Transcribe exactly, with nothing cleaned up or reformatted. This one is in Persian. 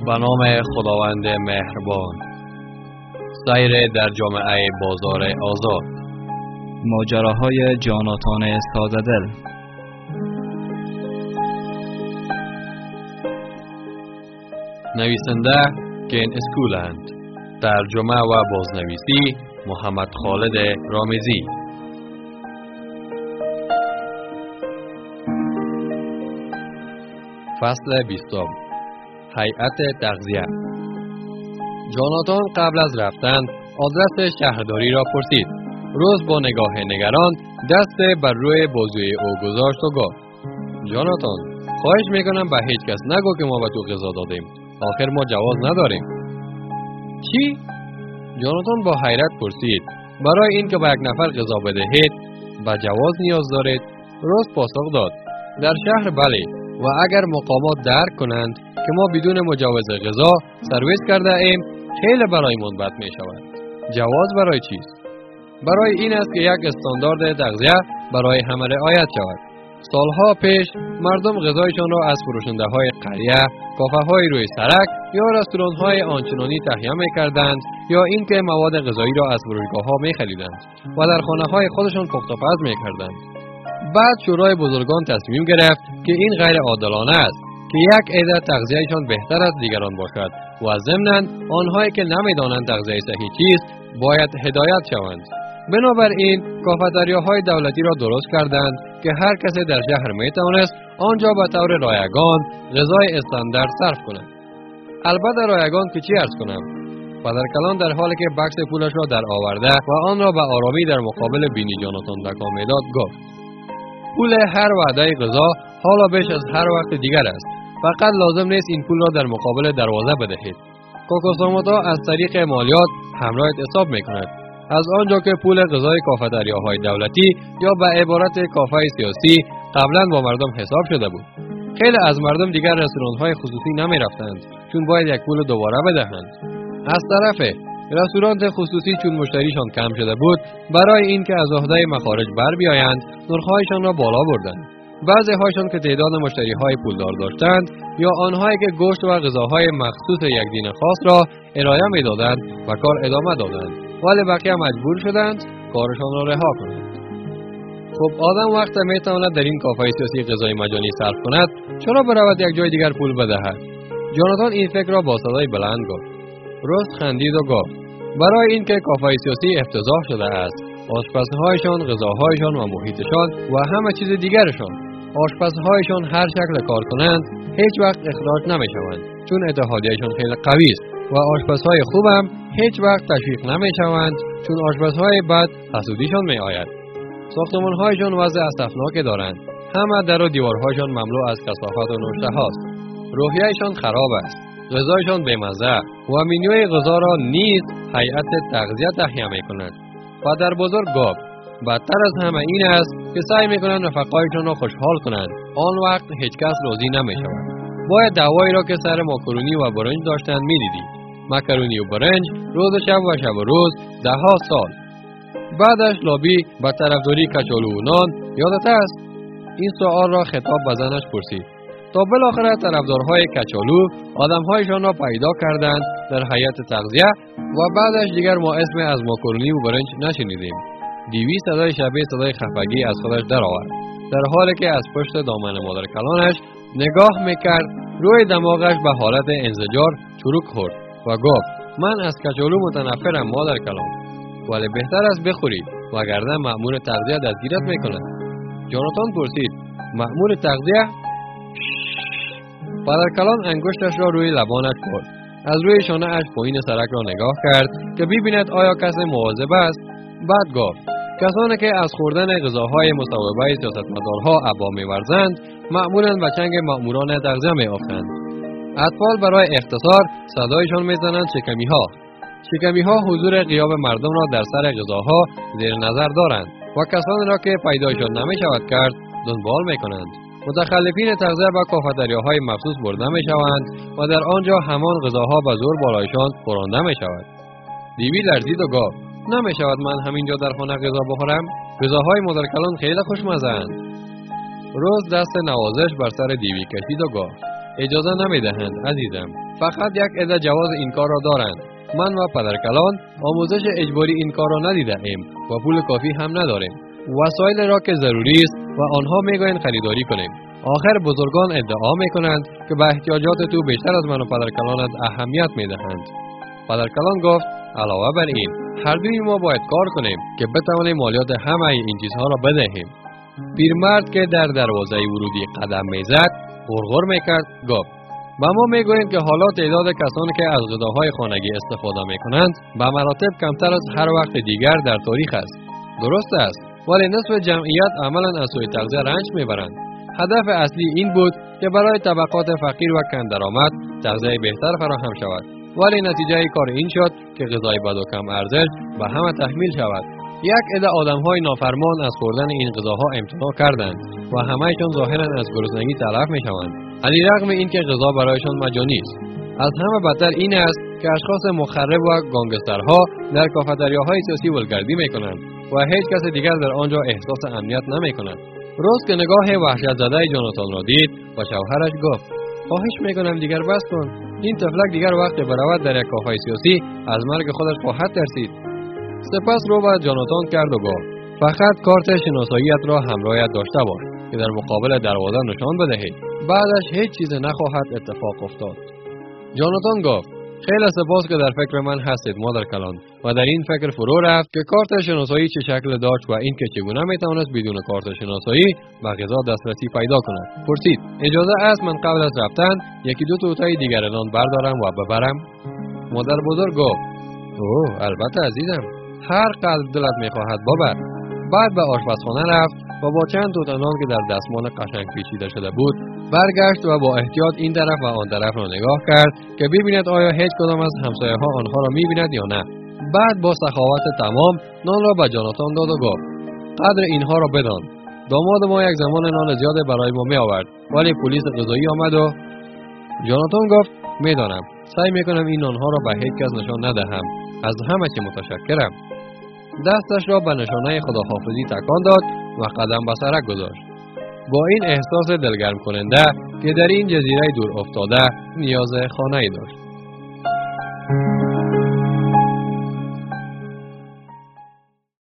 به نام خداوند مهربان. سیر در جامعه بازار آزاد. ماجراهای جاناتان ساده‌دل. نویسنده کین اسکولند. ترجمه و بازنویسی محمد خالد رامزی. فصل بیستم. هیئت تغذیه. جاناتان قبل از رفتن آدرس شهرداری را پرسید. روز با نگاه نگران دست بر روی بازوی او گذاشت و گفت: جاناتان، خواهش میکنم به هیچ کس نگو که ما به تو غذا دادیم. آخر ما جواز نداریم. چی؟ جاناتان با حیرت پرسید: برای این که به یک نفر غذا بدهید به جواز نیاز دارید؟ روز پاسخ داد: در شهر بله، و اگر مقامات درک کنند که ما بدون مجوز غذا سرویس کرده ایم، خیلی برایمان بد می شود. جواز برای چیست؟ برای این است که یک استاندارد تغذیه برای همه رعایت شود. سالها پیش مردم غذایشان را از فروشنده های قریه، کافه های روی سرک یا رستوران های آنچنانی تهیه می کردند یا اینکه مواد غذایی را از فروشگاه ها می خریدند و در خانه های خودشان پخت و پز می کردند. بعد شورای بزرگان تصمیم گرفت که این غیر عادلانه است که یک عده تغذیهشان بهتر از دیگران باشد و ضمناً آنهایی که نمیدانند تغذیه صحیح چیست باید هدایت شوند. بنابراین کافتریاهای دولتی را درست کردند که هر کسی در شهر میتوانست آنجا به طور رایگان غذای استاندارد صرف کند. البته رایگان که چی عرض کنم؟ پدرکلان در حالی که بکس پولش را در آورده و آن را به آرامی در مقابل بینی جاناتان تکان میداد گفت: پول هر وعده غذا حالا بیش از هر وقت دیگر است. فقط لازم نیست این پول را در مقابل دروازه بدهید. کوکوساموتا از طریق مالیات همراهت حساب میکند. از آنجا که پول غذای کافتریاهای دولتی یا به عبارت کافه سیاسی قبلا با مردم حساب شده بود. خیلی از مردم دیگر رستوران‌های خصوصی نمی رفتند چون باید یک پول دوباره بدهند. از طرف رستوران خصوصی چون مشتریشان کم شده بود، برای اینکه از عهده مخارج بر بیایند نرخ‌هایشان را بالا بردند. بعضی هاشان که تعداد مشتری‌های پولدار داشتند یا آنهایی که گوشت و غذاهای مخصوص یک دین خاص را ارائه می‌دادند و کار ادامه دادند، ولی بقیه مجبور شدند کارشان را رها کنند. خب آدم وقت میتواند در این کافه سیاسی غذای مجانی صرف کند، چرا برود یک جای دیگر پول بدهد؟ جاناتان این فکر را با صدای بلند گفت. روز خندید و گفت: برای اینکه کافه سیاسی افتضاح شده است. آشپزهایشان، غذاهایشان و محیطشان و همه چیز دیگرشان. آشپزهایشان هر شکل کار کنند هیچ وقت اخراج نمی شوند چون اتحادیهشان خیلی قوی است و آشپزهای خوب هم هیچ وقت تشویق نمی شوند چون آشپزهای بد حسودیشان می آید. ساختمانهایشان وضع اسفناکی دارند. همه در و دیوارهایشان مملو از کثافت و نوشته هاست. روحیه‌شان خراب است. غذایشان بی‌مزه و منیوی غذا را نیز هیئت تغذیه تهیه می‌کند. پدر بزرگ گفت: بدتر از همه این است که سعی می‌کنند رفقایشان را خوشحال کنند. آن وقت هیچ کس راضی نمی‌شود. باید دعوایی را که سر ماکارونی و برنج داشتند می‌دیدی. ماکارونی و برنج روز و شب و شب و روز ده ها سال. بعدش لابی به طرفداری کچالو و نان. یادت است؟ این سوال را خطاب به زنش پرسید. تا بالاخره طرفدارهای کچالو آدمهایشان را پیدا کردند در هیئت تغذیه و بعدش دیگر ما اسم از ماکارونی و برنج نشنیدیم. دیوی صدای شبیه صدای خفگی از خودش درآورد. در حالی که از پشت دامن مادر کلانش نگاه میکرد، روی دماغش به حالت انزجار چروک خورد و گفت: من از کچالو متنفرم مادر کلان، ولی بهتر است بخوری وگرنه مأمور تغذیه دستگیرت میکند. جاناتان پرسید: مأمور تغذیه؟ پدرکلان انگشتش را روی لبانش برد. از روی شانه اش پایین سرک را نگاه کرد که ببیند آیا کسی مواظب است. بعد گفت: کسانی که از خوردن غذاهای مصوبه سیاستمدارها ابا می‌ورزند معمولاً به چنگ مأموران تغذیه می‌افتند. اطفال برای اختصار صدایشان می‌زنند شکمی‌ها. شکمی‌ها حضور غیاب مردم را در سر غذاها زیر نظر دارند و کسانی را که پیدایشان نمی‌شود کرد دنبال می‌کنند. متخلفین تغذیه به کافتریاهای مخصوص برده می شوند و در آنجا همان غذاها به زور بالایشان خورانده می شود. دیوی لرزید و گفت: نمی شود من همینجا در خانه غذا بخورم؟ غذاهای مادرکلان خیلی خوشمزه اند. روز دست نوازش بر سر دیوی کشید و گفت: اجازه نمی دهند عزیزم. فقط یک عده جواز این کار را دارند. من و پدرکلان آموزش اجباری این کار را ندیده ایم و پول کافی هم نداریم. وسایل را که ضروری است و آنها میگویند خریداری کنیم. آخر بزرگان ادعا میکنند که به احتیاجات تو بیشتر از من و پدرکلانت اهمیت میدهند. پدرکلان گفت علاوه بر این هر دوی ما باید کار کنیم که بتوانیم مالیات همه این چیزها را بدهیم. پیرمرد که در دروازه ورودی قدم میزد غرغر میکرد گفت و ما میگوییم که حالا تعداد کسانی که از غذاهای خانگی استفاده میکنند به مراتب کمتر از هر وقت دیگر در تاریخ است. درست است، ولی نصف جمعیت عملا از سوی تغذیه رنج میبرند. هدف اصلی این بود که برای طبقات فقیر و کم درآمد تغذیه بهتر فراهم شود، ولی نتیجه کار این شد که غذای بد و کم ارزش به همه تحمیل شود. یک عده آدم‌های نافرمان از خوردن این غذاها امتناع کردند و همه‌شان ظاهراً از گرسنگی تلف می‌شوند، علیرغم اینکه غذا برایشان مجانی است. از همه بدتر این است که اشخاص مخرب و گانگسترها در کافتریاهای سیاسی ولگردی می‌کنند و هیچ کس دیگر در آنجا احساس امنیت نمی‌کند. روز که نگاه وحشت زده جاناتان را دید و شوهرش گفت خواهش می‌کنم دیگر بس کن، این طفلک دیگر وقت برود در یک کافه سیاسی از مرگ خودش خواهد ترسید. سپس رو به جاناتان کرد و گفت فقط کارت شناساییت را همراهت داشته باش که در مقابل دروازه نشان بدهید. بعدش هیچ چیز نخواهد اتفاق افتاد. جاناتان گفت خیلی سپاس که در فکر من هستید مادر کلان، و در این فکر فرو رفت که کارت شناسایی چه شکل داشت و اینکه چگونه میتوانست بدون کارت شناسایی به غذا دسترسی پیدا کند. پرسید اجازه است من قبل از رفتن یکی دو توتای دیگر نان بردارم و ببرم؟ مادر بزرگ گفت اوه البته عزیزم، هر قدر دلت میخواهد ببر. بعد به آشپزخانه رفت و با چند توت نان که در دستمال قشنگ پیچیده شده بود برگشت و با احتیاط این طرف و آن طرف را نگاه کرد که ببیند آیا هیچ کدام از همسایه‌ها آنها را میبیند یا نه. بعد با سخاوت تمام نان را به جاناتان داد و گفت قدر اینها را بدان. داماد ما یک زمان نان زیاد برای ما می آورد، ولی پلیس قضایی آمد و جاناتان گفت میدانم، سعی میکنم این نانها را به هیچ کس نشان ندهم. از همه چی متشکرم. دستش را به نشانه خداحافظی تکان داد و قدم به سرک گذاشت. با این احساس دلگرم کننده که در این جزیره دور افتاده نیاز خانه‌ای داشت.